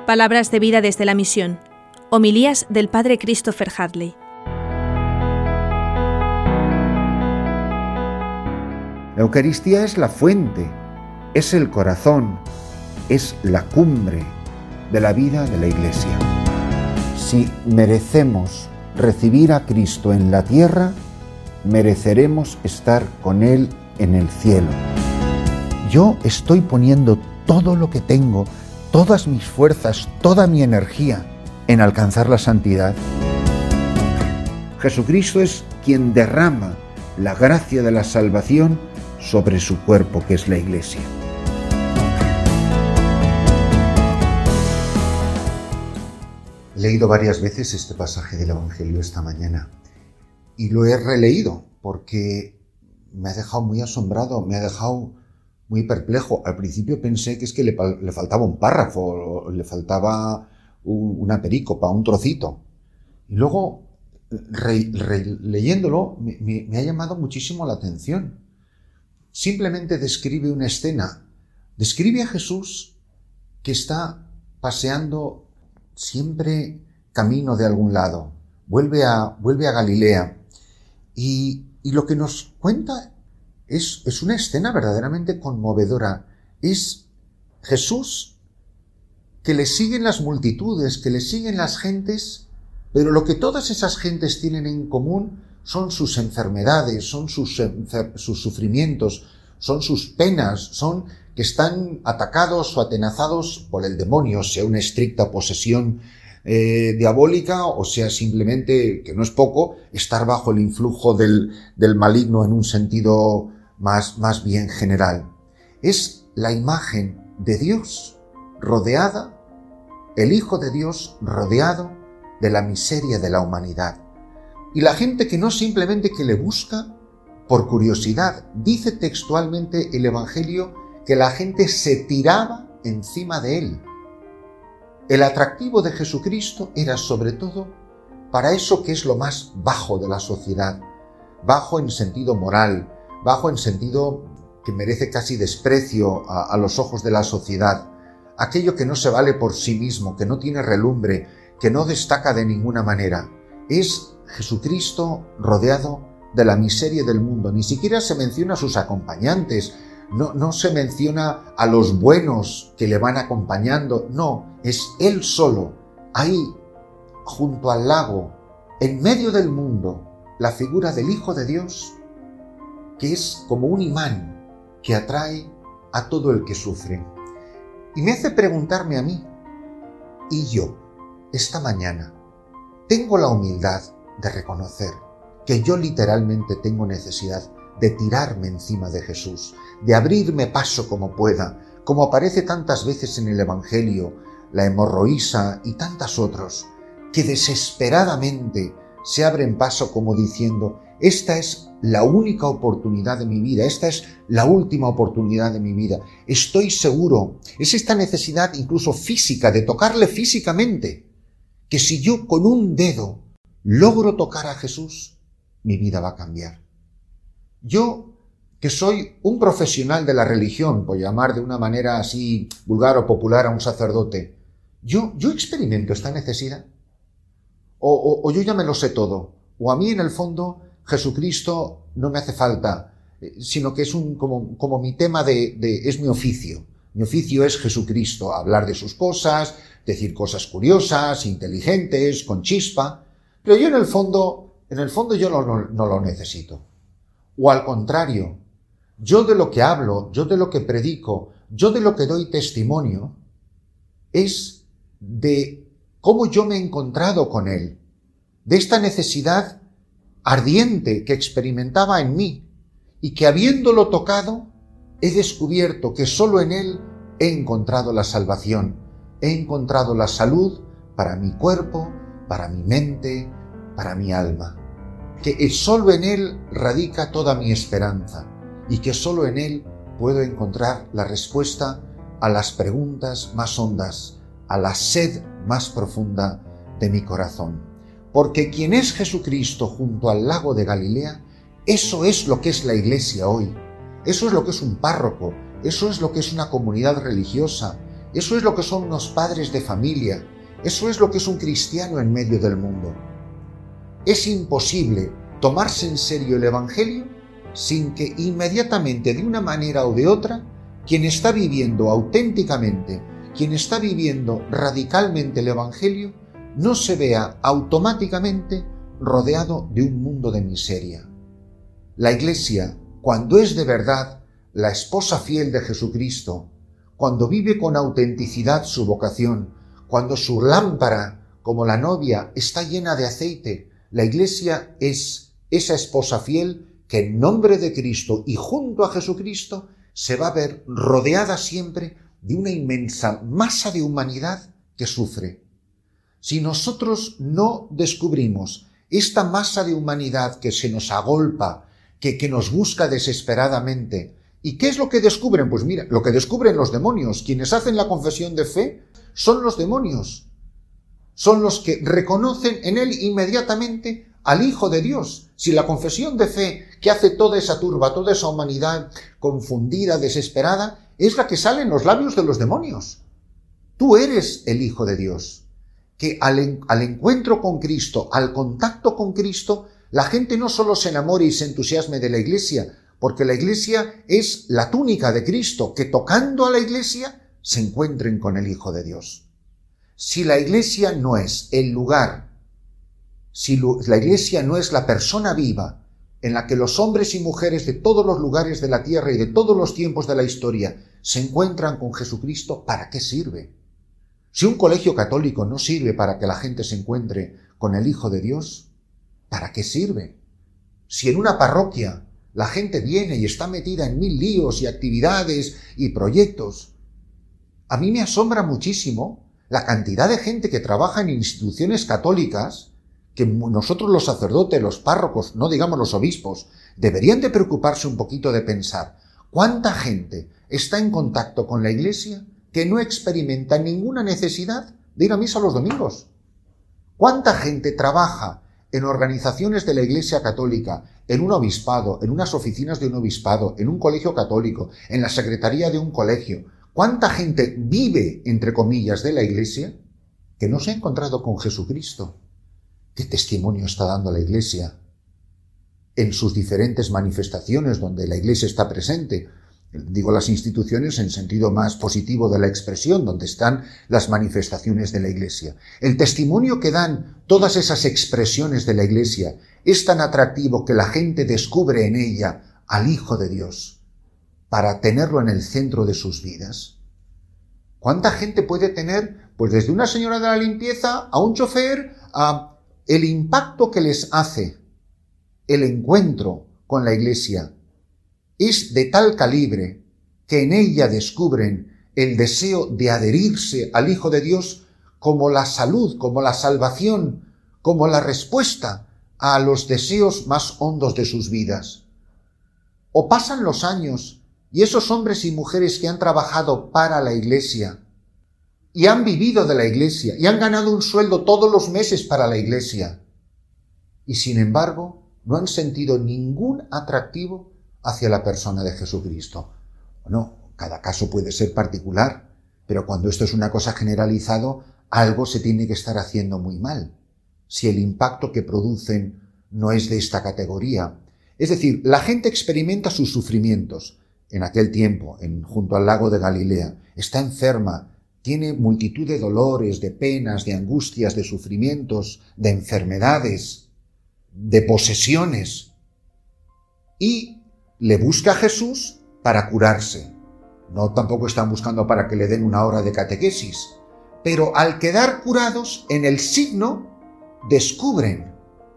Palabras de vida desde la misión. Homilías del Padre Christopher Hadley. La Eucaristía es la fuente, es el corazón, es la cumbre de la vida de la Iglesia. Si merecemos recibir a Cristo en la tierra, mereceremos estar con Él en el cielo. Yo estoy poniendo todo lo que tengo, todas mis fuerzas, toda mi energía en alcanzar la santidad. Jesucristo es quien derrama la gracia de la salvación sobre su cuerpo, que es la Iglesia. He leído varias veces este pasaje del Evangelio esta mañana y lo he releído porque me ha dejado muy asombrado, me ha dejado muy perplejo. Al principio pensé que es que le faltaba un párrafo, le faltaba una perícopa, un trocito. Y luego, leyéndolo, me ha llamado muchísimo la atención. Simplemente describe una escena, describe a Jesús que está paseando siempre camino de algún lado, vuelve a Galilea y lo que nos cuenta es una escena verdaderamente conmovedora. Es Jesús que le siguen las multitudes, que le siguen las gentes, pero lo que todas esas gentes tienen en común son sus enfermedades, son sus sufrimientos, son sus penas, son que están atacados o atenazados por el demonio, sea una estricta posesión diabólica o sea simplemente, que no es poco, estar bajo el influjo del maligno en un sentido más bien general. Es la imagen de Dios rodeada, el Hijo de Dios rodeado de la miseria de la humanidad. Y la gente que no simplemente que le busca por curiosidad, dice textualmente el Evangelio que la gente se tiraba encima de él. El atractivo de Jesucristo era sobre todo para eso que es lo más bajo de la sociedad, bajo en sentido moral, bajo en sentido que merece casi desprecio a los ojos de la sociedad, aquello que no se vale por sí mismo, que no tiene relumbre, que no destaca de ninguna manera. Es Jesucristo rodeado de la miseria del mundo. Ni siquiera se menciona a sus acompañantes, no se menciona a los buenos que le van acompañando, no, es Él solo, ahí, junto al lago, en medio del mundo, la figura del Hijo de Dios, que es como un imán que atrae a todo el que sufre. Y me hace preguntarme a mí, ¿y yo, esta mañana, tengo la humildad de reconocer que yo literalmente tengo necesidad de tirarme encima de Jesús, de abrirme paso como pueda, como aparece tantas veces en el Evangelio, la hemorroísa y tantas otros, que desesperadamente se abren paso como diciendo, esta es la única oportunidad de mi vida, esta es la última oportunidad de mi vida. Estoy seguro, es esta necesidad incluso física, de tocarle físicamente, que si yo con un dedo logro tocar a Jesús, mi vida va a cambiar. Yo, que soy un profesional de la religión, por llamar de una manera así vulgar o popular a un sacerdote, yo experimento esta necesidad. O yo ya me lo sé todo. O a mí en el fondo Jesucristo no me hace falta, sino que es como mi tema es mi oficio. Mi oficio es Jesucristo, hablar de sus cosas, decir cosas curiosas, inteligentes, con chispa. Pero yo en el fondo yo no lo necesito. O al contrario, yo de lo que hablo, yo de lo que predico, yo de lo que doy testimonio, es de cómo yo me he encontrado con Él, de esta necesidad ardiente que experimentaba en mí y que habiéndolo tocado, he descubierto que solo en Él he encontrado la salvación, he encontrado la salud para mi cuerpo, para mi mente, para mi alma. Que solo en Él radica toda mi esperanza y que solo en Él puedo encontrar la respuesta a las preguntas más hondas, a la sed más profunda de mi corazón. Porque quien es Jesucristo junto al lago de Galilea, eso es lo que es la Iglesia hoy, eso es lo que es un párroco, eso es lo que es una comunidad religiosa, Eso es lo que son unos padres de familia. Eso es lo que es un cristiano en medio del mundo. Es imposible tomarse en serio el Evangelio sin que inmediatamente, de una manera o de otra, quien está viviendo auténticamente, quien está viviendo radicalmente el Evangelio, no se vea automáticamente rodeado de un mundo de miseria. La Iglesia, cuando es de verdad la esposa fiel de Jesucristo, cuando vive con autenticidad su vocación, cuando su lámpara, como la novia, está llena de aceite, la Iglesia es esa esposa fiel que en nombre de Cristo y junto a Jesucristo se va a ver rodeada siempre de una inmensa masa de humanidad que sufre. Si nosotros no descubrimos esta masa de humanidad que se nos agolpa, que nos busca desesperadamente, ¿y qué es lo que descubren? Pues mira, lo que descubren los demonios. Quienes hacen la confesión de fe son los demonios. Son los que reconocen en él inmediatamente al Hijo de Dios. Si la confesión de fe que hace toda esa turba, toda esa humanidad confundida, desesperada, es la que sale en los labios de los demonios. Tú eres el Hijo de Dios. Que al encuentro con Cristo, al contacto con Cristo, la gente no solo se enamore y se entusiasme de la Iglesia, porque la Iglesia es la túnica de Cristo, que tocando a la Iglesia se encuentren con el Hijo de Dios. Si la Iglesia no es el lugar, si la Iglesia no es la persona viva en la que los hombres y mujeres de todos los lugares de la tierra y de todos los tiempos de la historia se encuentran con Jesucristo, ¿para qué sirve? Si un colegio católico no sirve para que la gente se encuentre con el Hijo de Dios, ¿para qué sirve? Si en una parroquia la gente viene y está metida en 1000 líos y actividades y proyectos, a mí me asombra muchísimo la cantidad de gente que trabaja en instituciones católicas, que nosotros los sacerdotes, los párrocos, no digamos los obispos, deberían de preocuparse un poquito de pensar cuánta gente está en contacto con la Iglesia que no experimenta ninguna necesidad de ir a misa los domingos. ¿Cuánta gente trabaja en organizaciones de la Iglesia Católica, en un obispado, en unas oficinas de un obispado, en un colegio católico, en la secretaría de un colegio? ¿Cuánta gente vive, entre comillas, de la Iglesia que no se ha encontrado con Jesucristo? ¿Qué testimonio está dando la Iglesia en sus diferentes manifestaciones donde la Iglesia está presente? Digo las instituciones en sentido más positivo de la expresión, donde están las manifestaciones de la Iglesia. El testimonio que dan todas esas expresiones de la Iglesia es tan atractivo que la gente descubre en ella al Hijo de Dios para tenerlo en el centro de sus vidas. ¿Cuánta gente puede tener, pues desde una señora de la limpieza a un chofer, a el impacto que les hace el encuentro con la Iglesia? Es de tal calibre que en ella descubren el deseo de adherirse al Hijo de Dios como la salud, como la salvación, como la respuesta a los deseos más hondos de sus vidas. O pasan los años y esos hombres y mujeres que han trabajado para la Iglesia y han vivido de la Iglesia y han ganado un sueldo todos los meses para la Iglesia y sin embargo no han sentido ningún atractivo hacia la persona de Jesucristo. Bueno, cada caso puede ser particular, pero cuando esto es una cosa generalizado, algo se tiene que estar haciendo muy mal, si el impacto que producen no es de esta categoría. Es decir, la gente experimenta sus sufrimientos. En aquel tiempo, junto al lago de Galilea, está enferma, tiene multitud de dolores, de penas, de angustias, de sufrimientos, de enfermedades, de posesiones, y le busca a Jesús para curarse. No tampoco están buscando para que le den una hora de catequesis, pero al quedar curados en el signo descubren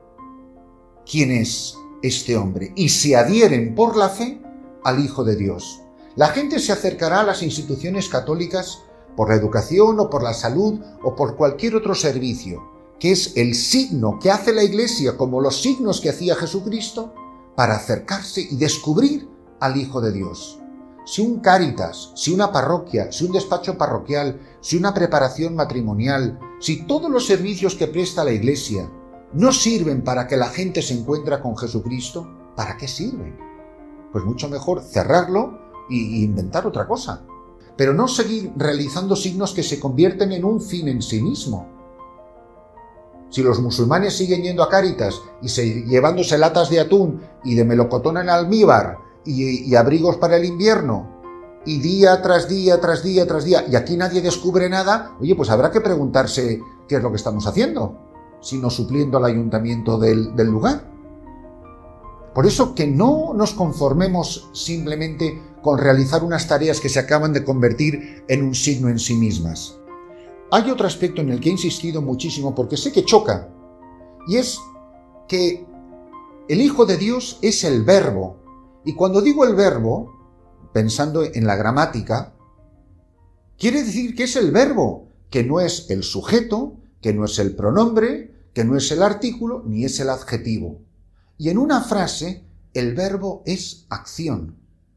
quién es este hombre y se adhieren por la fe al Hijo de Dios. La gente se acercará a las instituciones católicas por la educación o por la salud o por cualquier otro servicio, que es el signo que hace la Iglesia, como los signos que hacía Jesucristo, para acercarse y descubrir al Hijo de Dios. Si un Cáritas, si una parroquia, si un despacho parroquial, si una preparación matrimonial, si todos los servicios que presta la Iglesia no sirven para que la gente se encuentre con Jesucristo, ¿para qué sirven? Pues mucho mejor cerrarlo e inventar otra cosa. pero no seguir realizando signos que se convierten en un fin en sí mismo. Si los musulmanes siguen yendo a Cáritas y llevándose latas de atún y de melocotón en almíbar y abrigos para el invierno, y día tras día, tras día, tras día, y aquí nadie descubre nada, oye, pues habrá que preguntarse qué es lo que estamos haciendo, sino supliendo al ayuntamiento del lugar. Por eso que no nos conformemos simplemente con realizar unas tareas que se acaban de convertir en un signo en sí mismas. Hay otro aspecto en el que he insistido muchísimo porque sé que choca, y es que el Hijo de Dios es el Verbo. Y cuando digo el Verbo, pensando en la gramática, quiere decir que es el verbo, que no es el sujeto, que no es el pronombre, que no es el artículo, ni es el adjetivo. Y en una frase, el verbo es acción.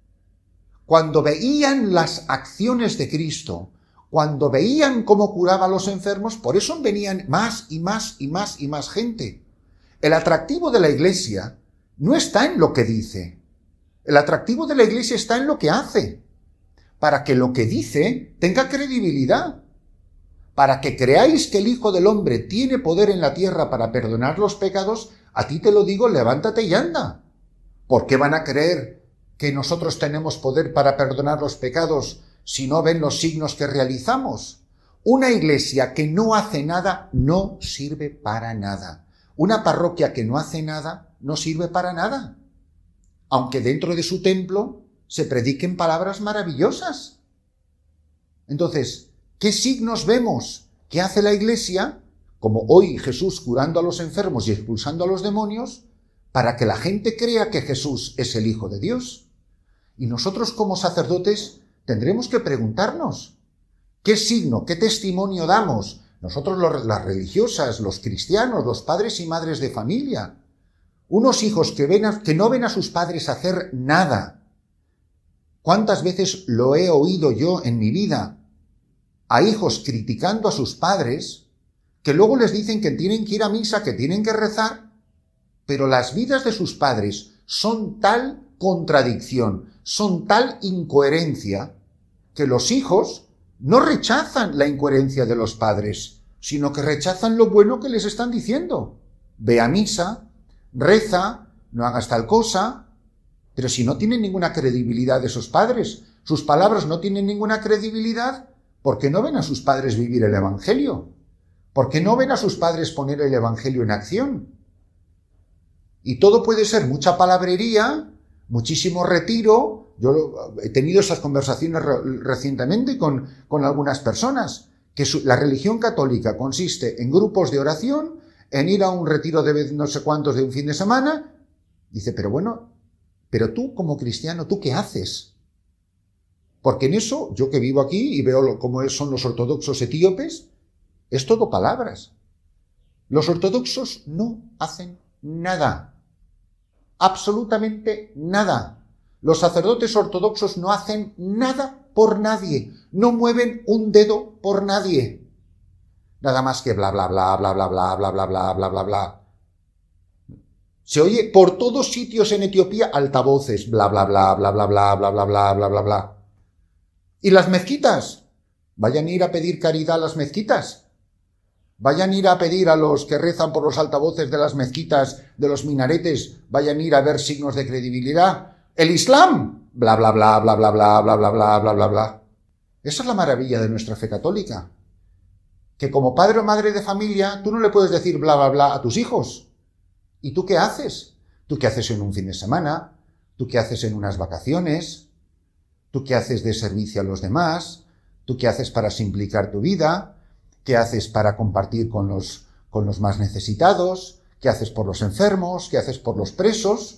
Cuando veían las acciones de Cristo, cuando veían cómo curaba a los enfermos, por eso venían más y más y más y más gente. El atractivo de la Iglesia no está en lo que dice. El atractivo de la Iglesia está en lo que hace, para que lo que dice tenga credibilidad, para que creáis que el Hijo del Hombre tiene poder en la tierra para perdonar los pecados. A ti te lo digo, levántate y anda. ¿Por qué van a creer que nosotros tenemos poder para perdonar los pecados si no ven los signos que realizamos? Una iglesia que no hace nada no sirve para nada. Una parroquia que no hace nada no sirve para nada, aunque dentro de su templo se prediquen palabras maravillosas. Entonces, ¿qué signos vemos que hace la Iglesia, como hoy Jesús curando a los enfermos y expulsando a los demonios, para que la gente crea que Jesús es el Hijo de Dios? Y nosotros como sacerdotes tendremos que preguntarnos, ¿qué signo, qué testimonio damos? Nosotros las religiosas, los cristianos, los padres y madres de familia, unos hijos que no ven a sus padres hacer nada. ¿Cuántas veces lo he oído yo en mi vida? A hijos criticando a sus padres, que luego les dicen que tienen que ir a misa, que tienen que rezar, pero las vidas de sus padres son tal contradicción, son tal incoherencia, que los hijos no rechazan la incoherencia de los padres, sino que rechazan lo bueno que les están diciendo. Ve a misa, reza, no hagas tal cosa, pero si no tienen ninguna credibilidad de esos padres, sus palabras no tienen ninguna credibilidad, ¿por qué no ven a sus padres vivir el Evangelio? ¿Por qué no ven a sus padres poner el Evangelio en acción? Y todo puede ser mucha palabrería, muchísimo retiro. Yo he tenido esas conversaciones recientemente con algunas personas, que la religión católica consiste en grupos de oración, en ir a un retiro de no sé cuántos de un fin de semana. Dice, pero bueno, pero tú como cristiano, ¿tú qué haces? Porque en eso, yo que vivo aquí y veo cómo son los ortodoxos etíopes, es todo palabras. Los ortodoxos no hacen nada. Absolutamente nada. Los sacerdotes ortodoxos no hacen nada por nadie. No mueven un dedo por nadie. Nada más que bla, bla, bla, bla, bla, bla, bla, bla, bla, bla, bla, bla. Se oye por todos sitios en Etiopía altavoces, bla, bla, bla, bla, bla, bla, bla, bla, bla, bla, bla, bla. ¿Y las mezquitas? Vayan a ir a pedir caridad a las mezquitas. Vayan a ir a pedir a los que rezan por los altavoces de las mezquitas, de los minaretes, vayan a ir a ver signos de credibilidad. ¡El Islam! Bla, bla, bla, bla, bla, bla, bla, bla, bla, bla, bla, bla. Esa es la maravilla de nuestra fe católica. Que como padre o madre de familia, tú no le puedes decir bla, bla, bla a tus hijos. ¿Y tú qué haces? ¿Tú qué haces en un fin de semana? ¿Tú qué haces en unas vacaciones? ¿Tú qué haces de servicio a los demás? ¿Tú qué haces para simplificar tu vida? ¿Qué haces para compartir con los más necesitados? ¿Qué haces por los enfermos? ¿Qué haces por los presos?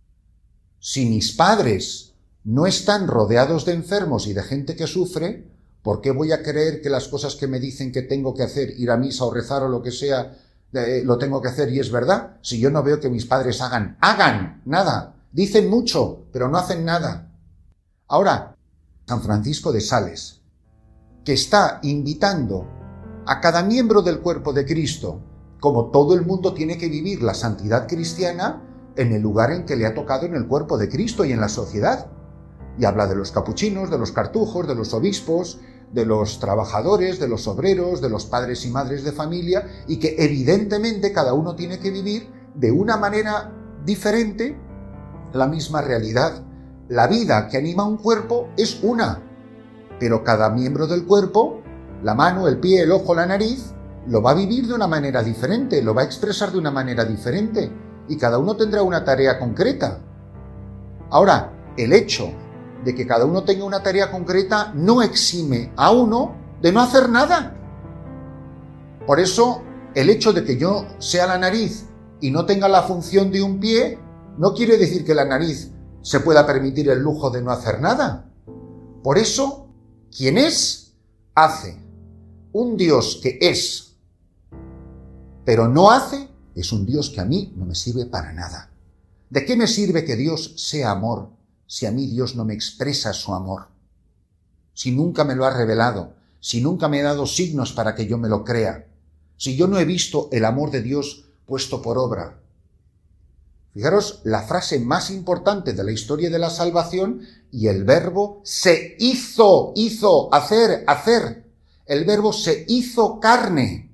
Si mis padres no están rodeados de enfermos y de gente que sufre, ¿por qué voy a creer que las cosas que me dicen que tengo que hacer, ir a misa o rezar o lo que sea, lo tengo que hacer y es verdad? Si yo no veo que mis padres hagan nada. Dicen mucho, pero no hacen nada. Ahora, San Francisco de Sales, que está invitando a cada miembro del cuerpo de Cristo, como todo el mundo tiene que vivir la santidad cristiana en el lugar en que le ha tocado en el cuerpo de Cristo y en la sociedad. Y habla de los capuchinos, de los cartujos, de los obispos, de los trabajadores, de los obreros, de los padres y madres de familia, y que evidentemente cada uno tiene que vivir de una manera diferente la misma realidad. La vida que anima un cuerpo es una, pero cada miembro del cuerpo, la mano, el pie, el ojo, la nariz, lo va a vivir de una manera diferente, lo va a expresar de una manera diferente, y cada uno tendrá una tarea concreta. Ahora, el hecho de que cada uno tenga una tarea concreta no exime a uno de no hacer nada. Por eso, el hecho de que yo sea la nariz y no tenga la función de un pie, no quiere decir que la nariz se pueda permitir el lujo de no hacer nada. Por eso, quien es, hace. Un Dios que es, pero no hace, es un Dios que a mí no me sirve para nada. ¿De qué me sirve que Dios sea amor si a mí Dios no me expresa su amor? Si nunca me lo ha revelado, si nunca me ha dado signos para que yo me lo crea, si yo no he visto el amor de Dios puesto por obra. Fijaros, la frase más importante de la historia de la salvación, y el verbo se hizo, hacer. El verbo se hizo carne.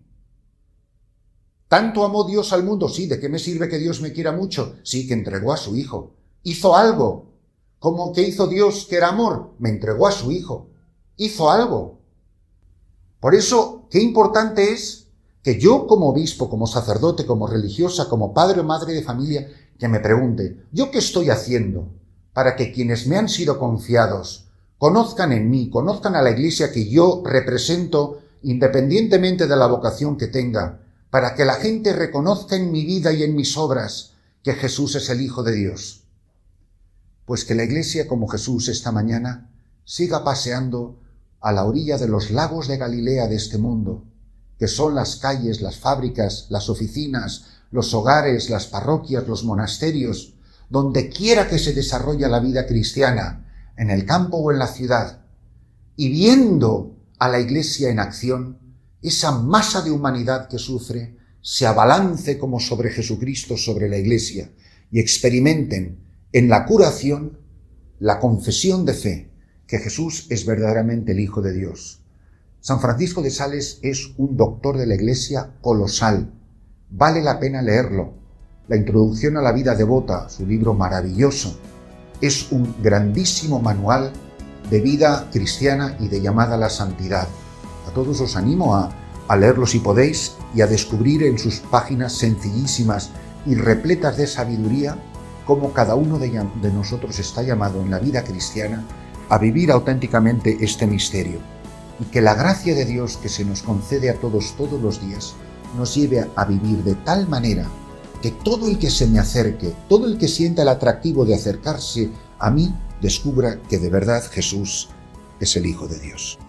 Tanto amó Dios al mundo, sí, ¿de qué me sirve que Dios me quiera mucho? Sí, que entregó a su Hijo. Hizo algo. ¿Cómo que hizo Dios que era amor? Me entregó a su Hijo. Hizo algo. Por eso, qué importante es que yo como obispo, como sacerdote, como religiosa, como padre o madre de familia, que me pregunte, ¿yo qué estoy haciendo para que quienes me han sido confiados conozcan en mí, conozcan a la Iglesia que yo represento independientemente de la vocación que tenga, para que la gente reconozca en mi vida y en mis obras que Jesús es el Hijo de Dios? Pues que la Iglesia, como Jesús esta mañana, siga paseando a la orilla de los lagos de Galilea de este mundo, que son las calles, las fábricas, las oficinas, los hogares, las parroquias, los monasterios, donde quiera que se desarrolle la vida cristiana, en el campo o en la ciudad, y viendo a la Iglesia en acción, esa masa de humanidad que sufre se abalance como sobre Jesucristo, sobre la Iglesia, y experimenten en la curación la confesión de fe que Jesús es verdaderamente el Hijo de Dios. San Francisco de Sales es un doctor de la Iglesia colosal. Vale la pena leerlo. La Introducción a la vida devota, su libro maravilloso, es un grandísimo manual de vida cristiana y de llamada a la santidad. A todos os animo a leerlo si podéis y a descubrir en sus páginas sencillísimas y repletas de sabiduría cómo cada uno de nosotros está llamado en la vida cristiana a vivir auténticamente este misterio. Y que la gracia de Dios que se nos concede a todos los días nos lleve a vivir de tal manera que todo el que se me acerque, todo el que sienta el atractivo de acercarse a mí, descubra que de verdad Jesús es el Hijo de Dios.